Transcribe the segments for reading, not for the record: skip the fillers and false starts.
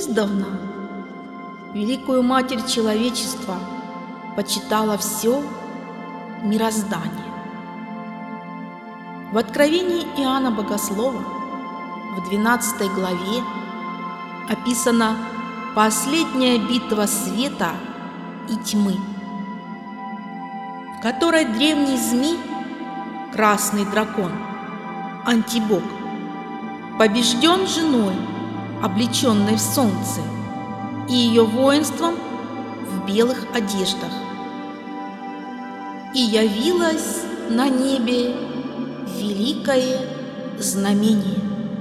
Издавна Великую Матерь человечества почитало все мироздание. В Откровении Иоанна Богослова в 12 главе описана последняя битва света и тьмы, в которой древний змей, красный дракон, антибог, побежден женой, облеченной в солнце, и ее воинством в белых одеждах. И явилось на небе великое знамение.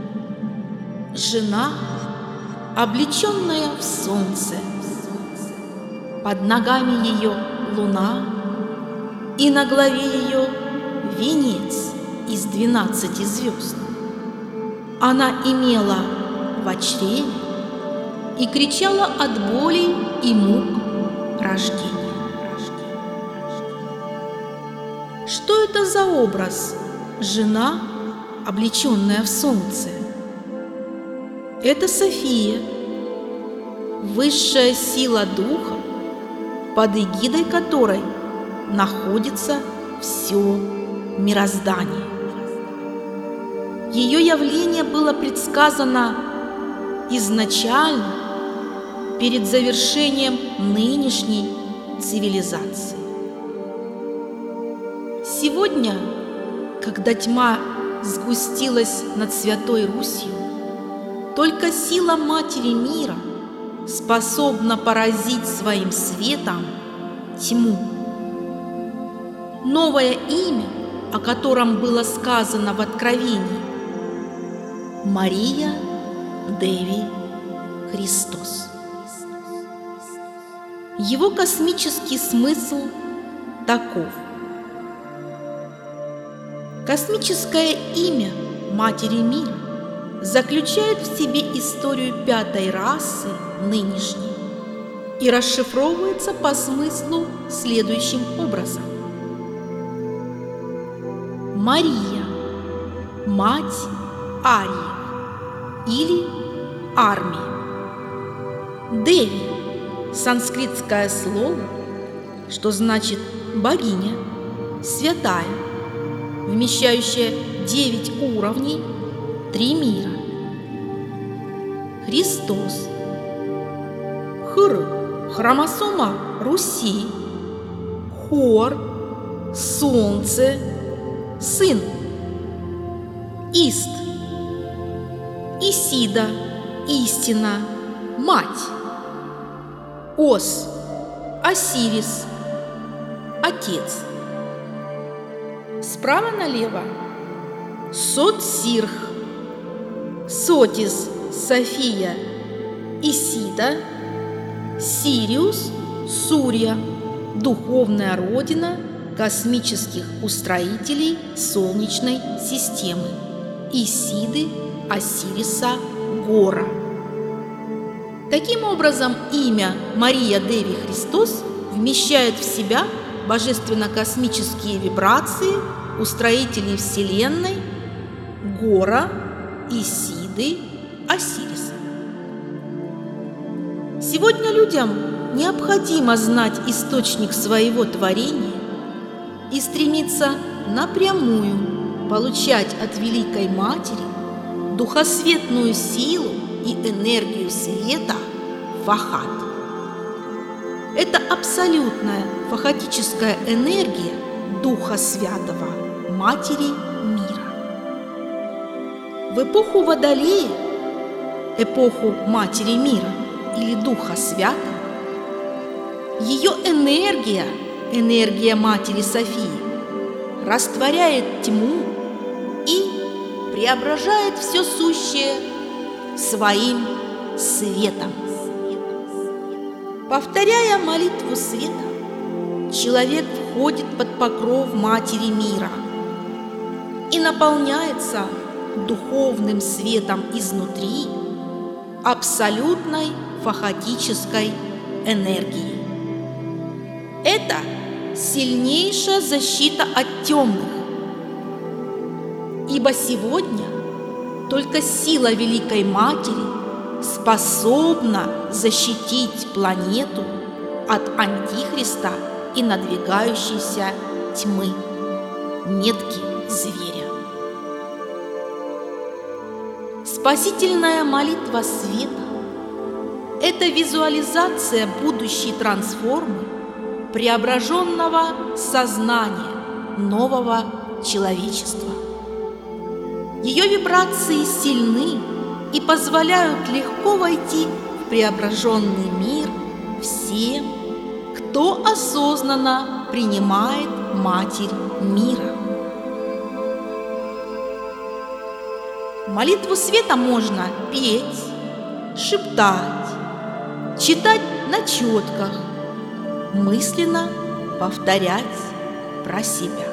Жена, облеченная в солнце, под ногами ее луна, и на главе ее венец из 12 звезд. Она имела в чреве и кричала от боли и мук рождения. Что это за образ жена, облеченная в солнце? Это София, высшая сила духа, под эгидой которой находится все мироздание. Ее явление было предсказано изначально, перед завершением нынешней цивилизации. Сегодня, когда тьма сгустилась над Святой Русью, только сила Матери Мира способна поразить своим светом тьму. Новое имя, о котором было сказано в Откровении – Мария Деви Христос. Его космический смысл таков. Космическое имя Матери Мира заключает в себе историю пятой расы нынешней и расшифровывается по смыслу следующим образом. Мария, мать ариев или армии. Деви – санскритское слово, что значит богиня, святая, вмещающая 9 уровней, 3 мира. Христос. Хр – хромосома Руси. Хор – солнце, сын. Ист. Исида – истина, мать. Ос – Осирис, отец. Справа налево – Сот-Сирх, Сотис, София, Исида, Сириус, Сурья, духовная родина космических устроителей Солнечной системы, Исиды, Осириса, Гора. Таким образом, имя Мария Деви Христос вмещает в себя божественно-космические вибрации устроителей Вселенной Гора, Исиды, Осириса. Сегодня людям необходимо знать источник своего творения и стремиться напрямую получать от Великой Матери духосветную силу и энергию света Фахат. Это абсолютная фахатическая энергия Духа Святого, Матери Мира. В эпоху Водолея, эпоху Матери Мира или Духа Святого, ее энергия, энергия Матери Софии, растворяет тьму и преображает все сущее своим светом. Повторяя молитву света, человек входит под покров Матери Мира и наполняется духовным светом изнутри, абсолютной фахатической энергией. Это сильнейшая защита от темных, ибо сегодня только сила Великой Матери способна защитить планету от Антихриста и надвигающейся тьмы, метки зверя. Спасительная молитва света – это визуализация будущей трансформы преображенного сознания нового человечества. Ее вибрации сильны и позволяют легко войти в преображенный мир всем, кто осознанно принимает Матерь мира. Молитву света можно петь, шептать, читать на четках, мысленно повторять про себя.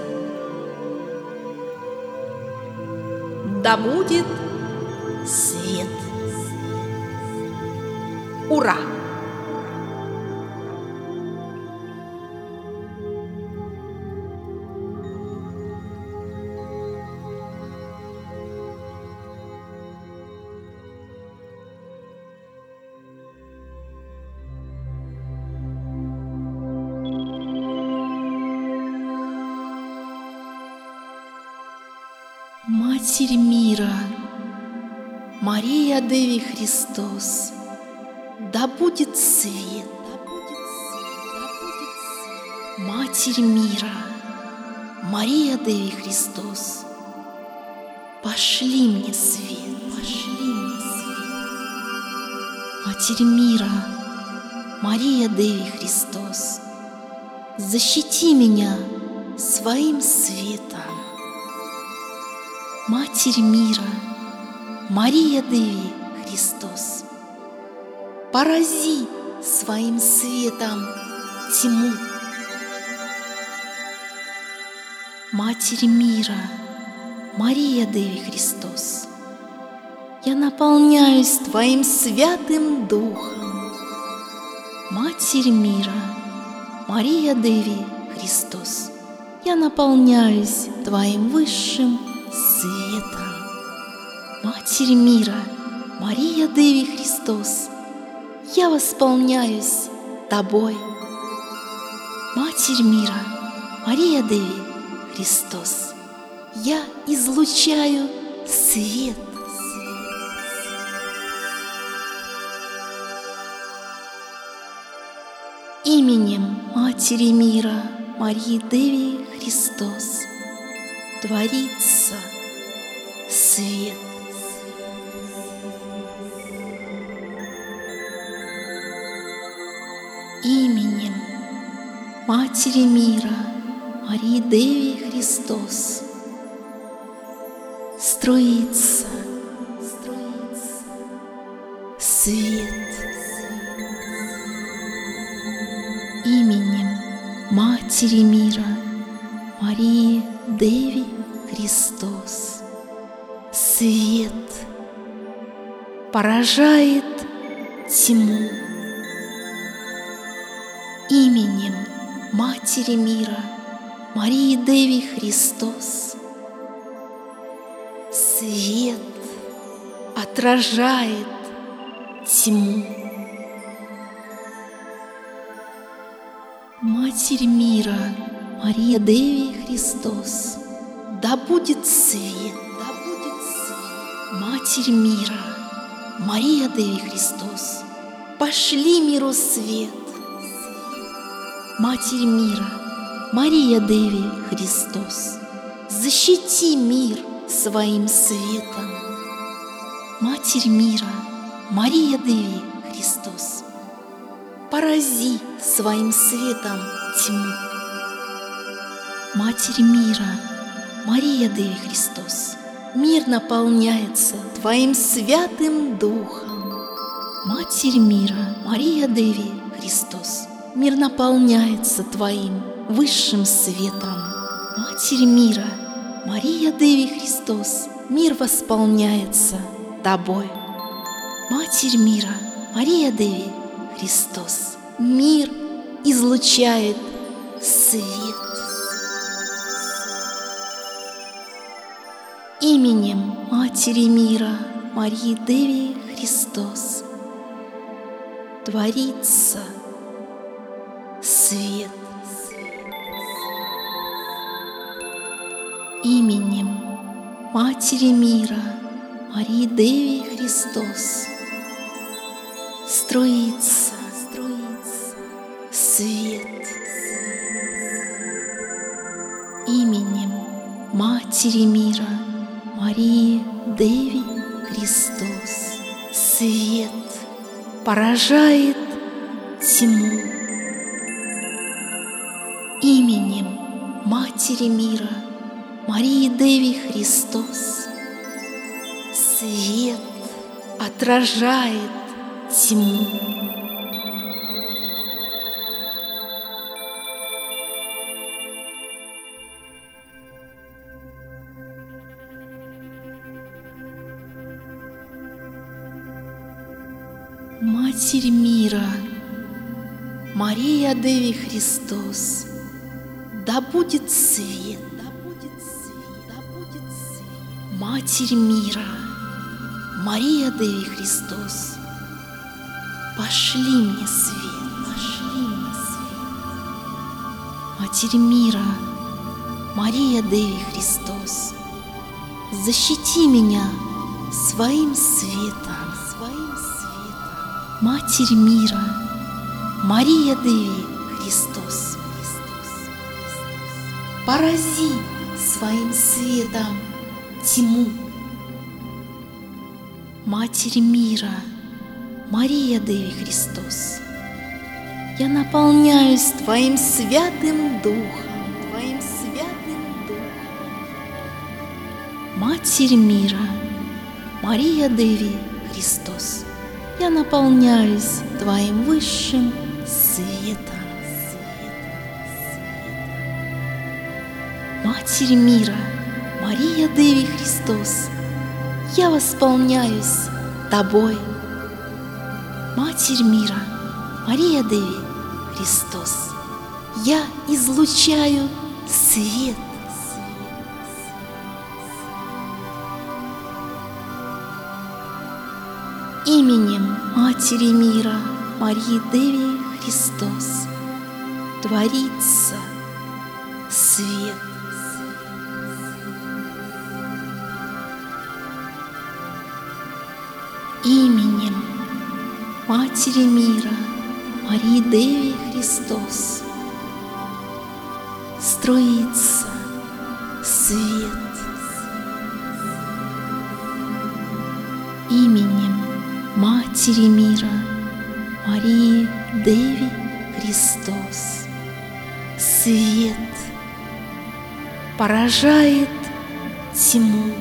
Да будет свет! Ура! Матерь мира, Мария Деви Христос, да будет свет. Матерь мира, Мария Деви Христос, пошли мне свет, пошли мне свет. Матерь мира, Мария Деви Христос, защити меня своим светом. Матерь мира, Мария Деви Христос, порази своим светом тьму. Матерь мира, Мария Деви Христос, я наполняюсь Твоим Святым Духом. Матерь мира, Мария Деви Христос, я наполняюсь Твоим высшим светом. Матерь мира, Мария Деви Христос, я восполняюсь Тобой. Матерь мира, Мария Деви Христос, я излучаю свет. Именем Матери мира, Марии Деви Христос, творится свет. Именем Матери мира, Марии Деви Христос, струится свет. Именем Матери мира, Марии Деви Христос, свет поражает тьму. Именем Матери мира, Марии Деви Христос, свет отражает тьму. Матерь мира, Мария Деви Христос, да будет свет, да будет свет. Матерь мира, Мария Деви Христос, пошли миру свет. Матерь мира, Мария Деви Христос, защити мир своим светом. Матерь мира, Мария Деви Христос, порази своим светом тьму. Матерь мира, Мария Деви Христос, мир наполняется Твоим Святым Духом. Матерь мира, Мария Деви Христос, мир наполняется Твоим высшим светом. Матерь мира, Мария Деви Христос, мир восполняется Тобой. Матерь мира, Мария Деви Христос, мир излучает свет. Именем Матери мира, Марии Деви Христос, творится свет. Именем Матери мира Марии Деви Христос строится свет. Именем Матери мира Марии Деви Христос свет поражает тьму. Именем Матери мира Марии Деви Христос свет отражает тьму. Матерь мира, Мария Деви Христос, да будет свет. Матерь мира, Мария Деви Христос, пошли мне свет, Матерь мира, Мария Деви Христос, защити меня своим светом. Матерь мира, Мария Деви Христос, порази своим светом тьму. Матерь мира, Мария Деви Христос, я наполняюсь Твоим святым Духом, Матерь мира, Мария Деви Христос, я наполняюсь Твоим высшим светом. Матерь мира, Мария Деви Христос, я восполняюсь Тобой. Матерь мира, Мария Деви Христос, я излучаю свет. Именем Матери мира Марии Деви Христос творится свет. Именем Матери мира Марии Деви Христос строится свет. Именем Матери мира Марии Деви Христос свет поражает тьму.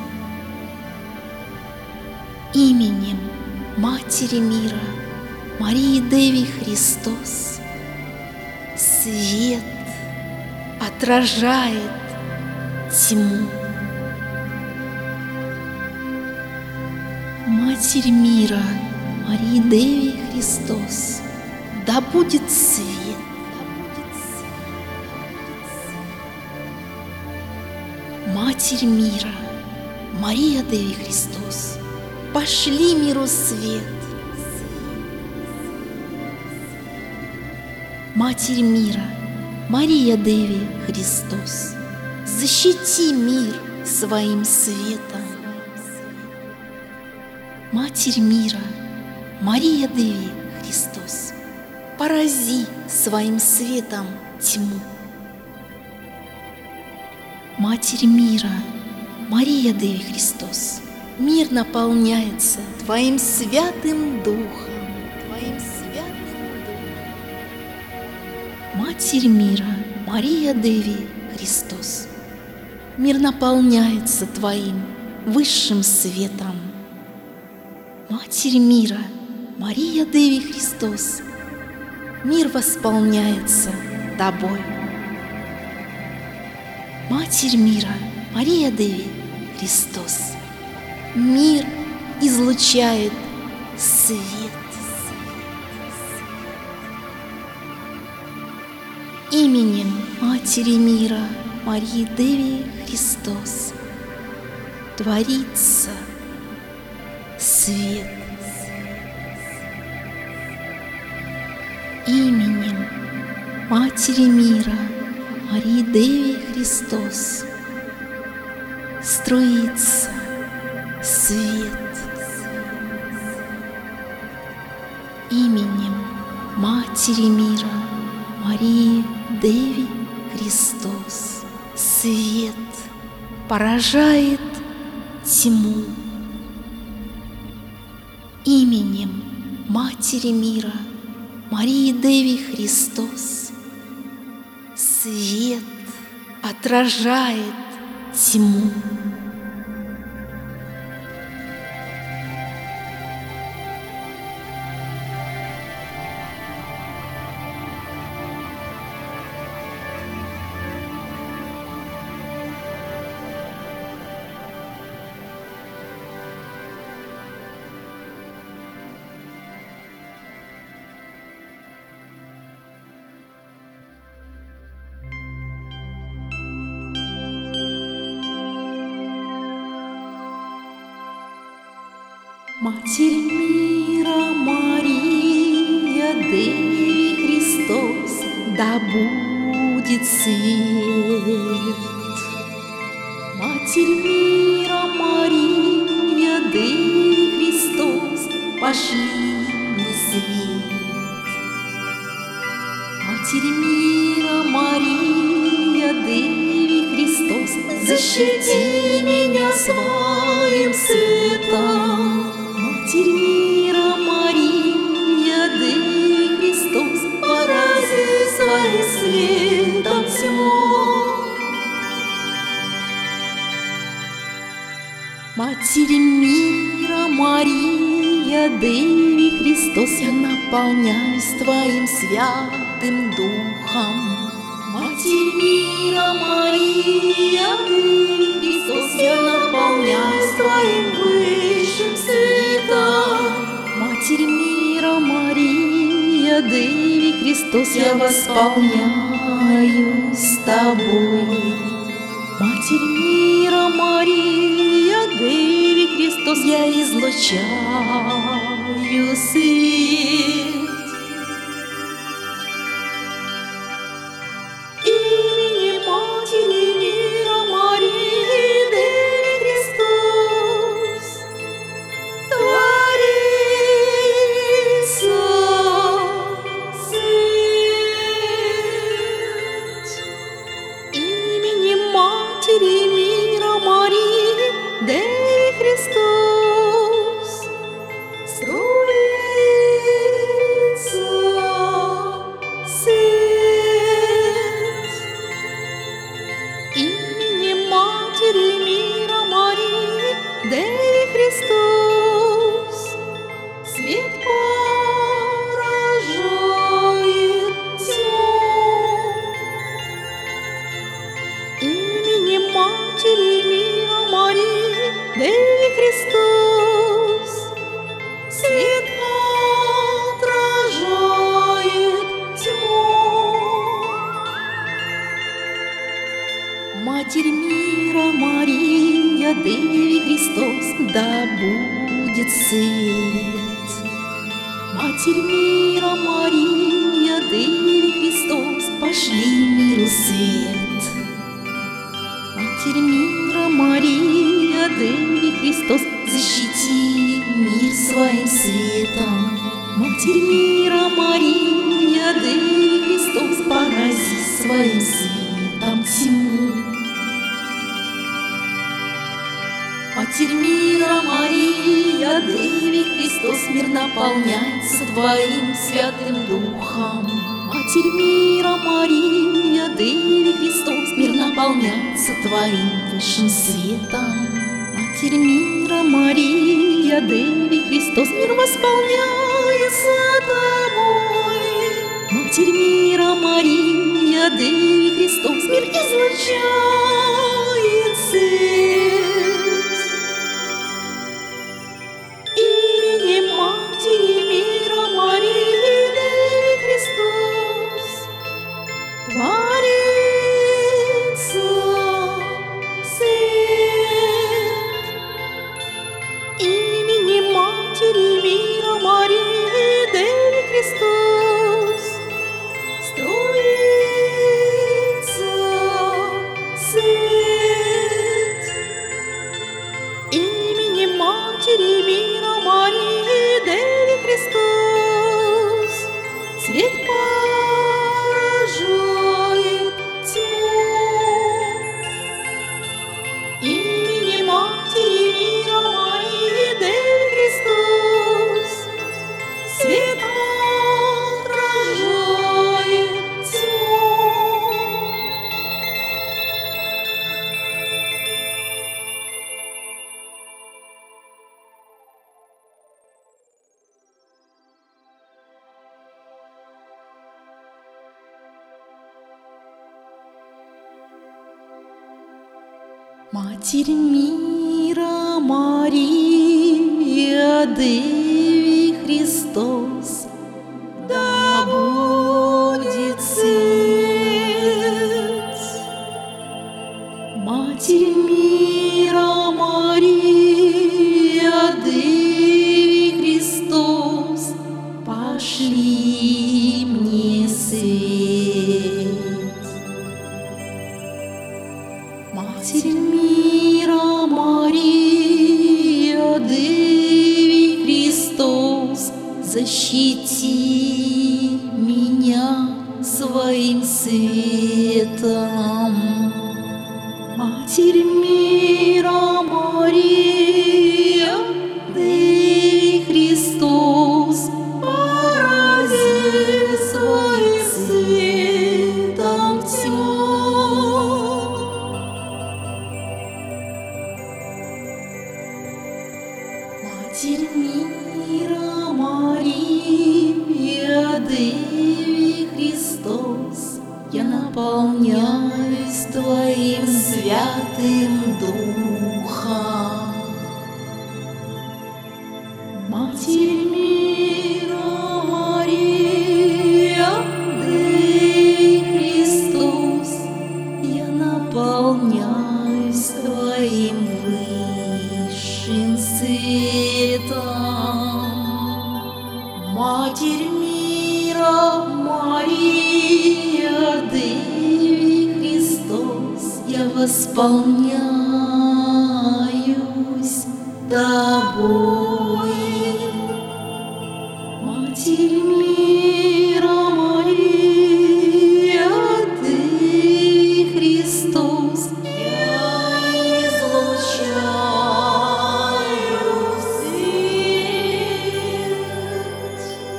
Именем Матери мира Марии Деви Христос свет отражает тьму. Матерь мира Марии Деви Христос, да будет свет. Матерь мира Мария Деви Христос, пошли миру свет. Матерь мира Мария Деви Христос, защити мир своим светом. Матерь мира Мария Деви Христос, порази своим светом тьму. Матерь мира Мария Деви Христос, мир наполняется Твоим святым Духом. Матерь мира Мария Деви Христос, мир наполняется Твоим высшим светом. Матерь мира Мария Деви Христос, мир восполняется Тобой. Матерь мира Мария Деви Христос, мир излучает свет. Именем Матери мира Марии Деви Христос творится свет. Матери мира, Марии Деви Христос, струится свет. Именем Матери мира, Марии Деви Христос, свет поражает тьму. Именем Матери мира, Марии Деви Христос, свет отражает тьму. Матерь мира, Мария Деви Христос, да будет свет. Матерь мира, Мария Деви Христос, пошли мне свет. Матерь мира, Мария Деви Христос, защити меня своим светом. Матерь мира, Мария Деви Христос, порази своим светом тьму. Матерь мира, Мария Деви Христос, я наполняюсь Твоим святым Духом. Матерь мира, Мария Деви Христос, я наполняюсь Твоим высшим светом. Матерь мира, Мария Деви Христос, я восполняюсь Тобой. Матерь мира, Мария Деви Христос, я излучаю свет. Именем Матери мира, Марии Деви Христос, творится свет. Именем Матери мира, Марии Деви Христос, струится свет. Именем Матери мира, Марии Деви Христос, свет поражает тьму. Именем Матери мира, Марии Деви Христос, свет отражает тьму. Матерь мира, Мария Деви Христос, да будет свет. Матерь мира, Мария Деви Христос, пошли миру свет. Матерь мира, Мария Деви Христос, защити мир своим светом. Матерь мира, Мария Деви Христос, порази своим светом тьму. Матерь мира, Мария Деви Христос, мир наполняется Твоим святым Духом. Матерь мира, Мария Деви Христос, мир наполняется Твоим высшим светом. Матерь мира, Мария Деви Христос, мир восполняется Тобой. Матерь мира, Мария Деви Христос, мир излучает свет. Именем Матери мира, Марии Деви Христос, творится свет. Именем Матери мира, Марии Деви Христос, струится Матерь мира, Мария, Деви Христос, да будет свет. Матерь мира, Мария, Деви Христос, пошли мне свет. Матерь мира, Мария, Деви Христос, защити меня своим светом. Матерь мира, Мария, Деви Христос, порази своим светом тьму. Матерь мира, Мария, Деви Христос, я наполняюсь Твоим Святым Духом. Матерь мира, Мария, Деви Христос, я наполняюсь Твоим высшим светом. Матерь мира, Мария, Деви Христос, я восполняюсь Тобой. Матерь мира, Мария, Деви Христос, я излучаю свет.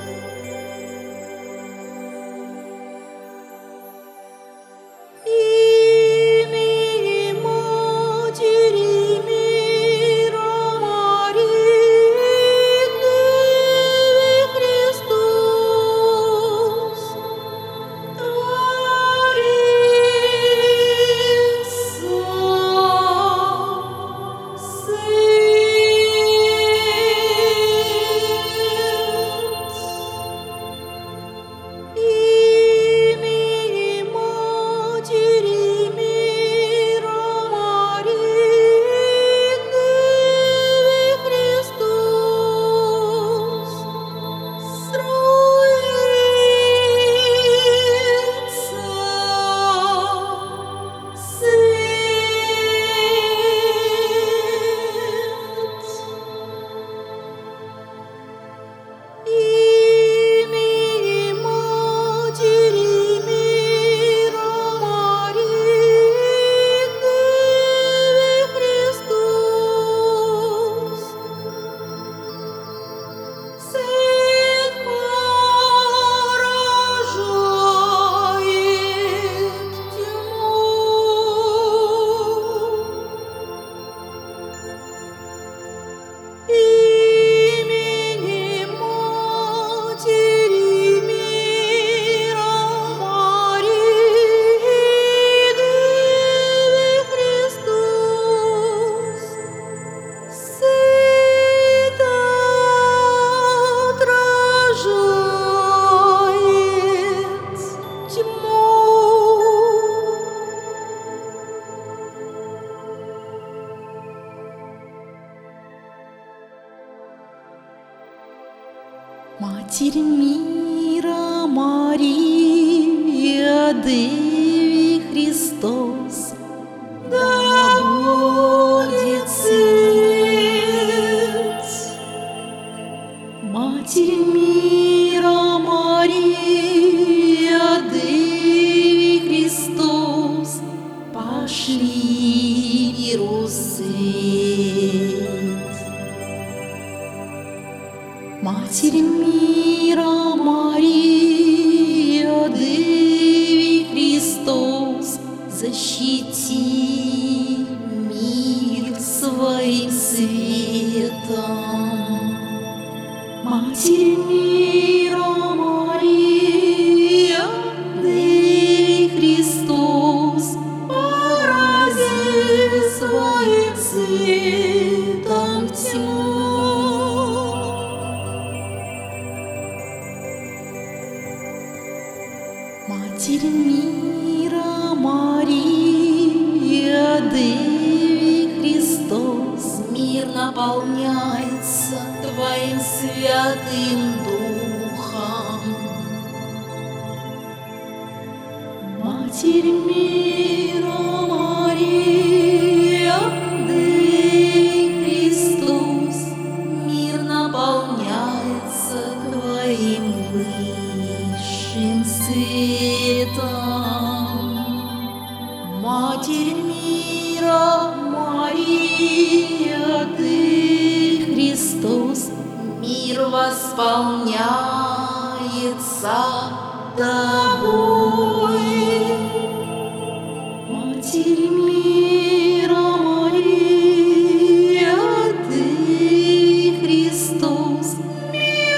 Именем Матери мира, Марии, Деви Христос, творится свет. Именем Матери мира, Марии, Деви Христос, струится свет. Именем Матери мира, Марии, Деви Христос, свет поражает тьму. Именем Матери мира, Марии, Деви Христос, свет отражает тьму. Матерь мира, Мария, Деви Христос, да будет свет. Матерь мира, Мария, Деви Христос, пошли миру свет. Матерь мира, Мария, Деви Христос, защити мир своим светом. Матерь мира, Мария, Деви Христос, порази своим Матерь мира, Мария, Деви Христос, мир наполняется Твоим Святым Духом. Матерь мира, Мария, Деви Христос, мир наполняется Твоим высшим светом. Матерь мира, Мария, Ты Христос, мир восполняется Тобой. Матерь мира, Мария, Ты Христос, мир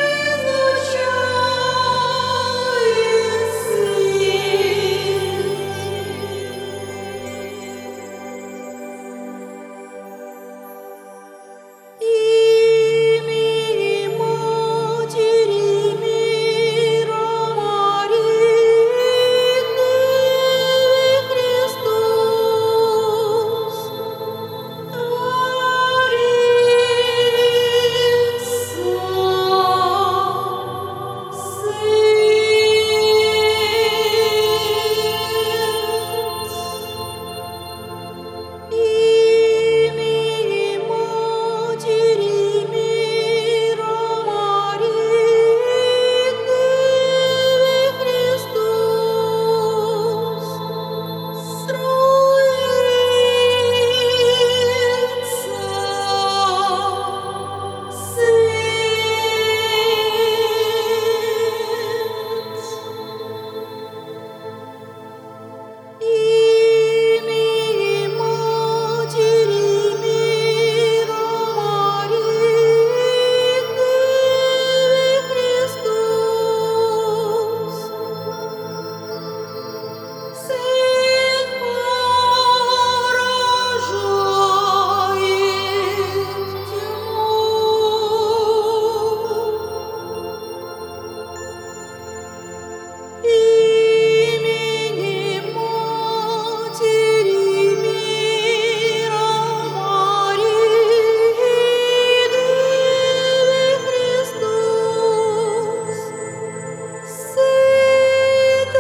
излучает свет. Имени Матери мира, Марии, Ты Христос, имени Матери мира, Марии, Ты Христос, имени Матери мира, Марии, Ты Христос, свет поражает тьму. Имени Матери мира, Марии, Ты Христос, свет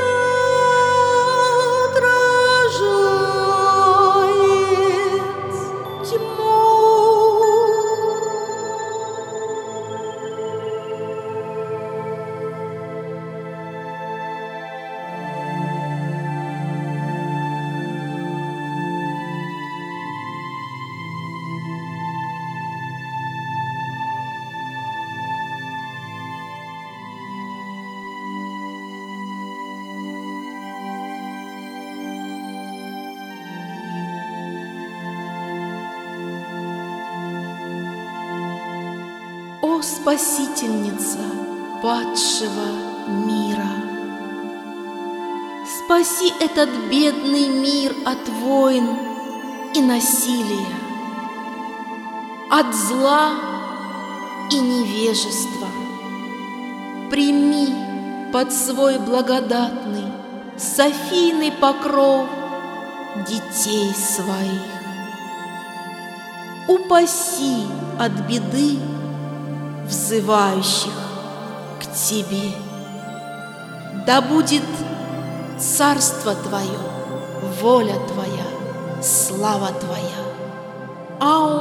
отражает тьму. О Спасительница падшего мира, спаси этот бедный мир от войн и насилия, от зла и невежества. Прими под свой благодатный Софийный покров детей своих. Упаси от беды взывающих к Тебе. Да будет царство Твое, воля Твоя, слава Твоя.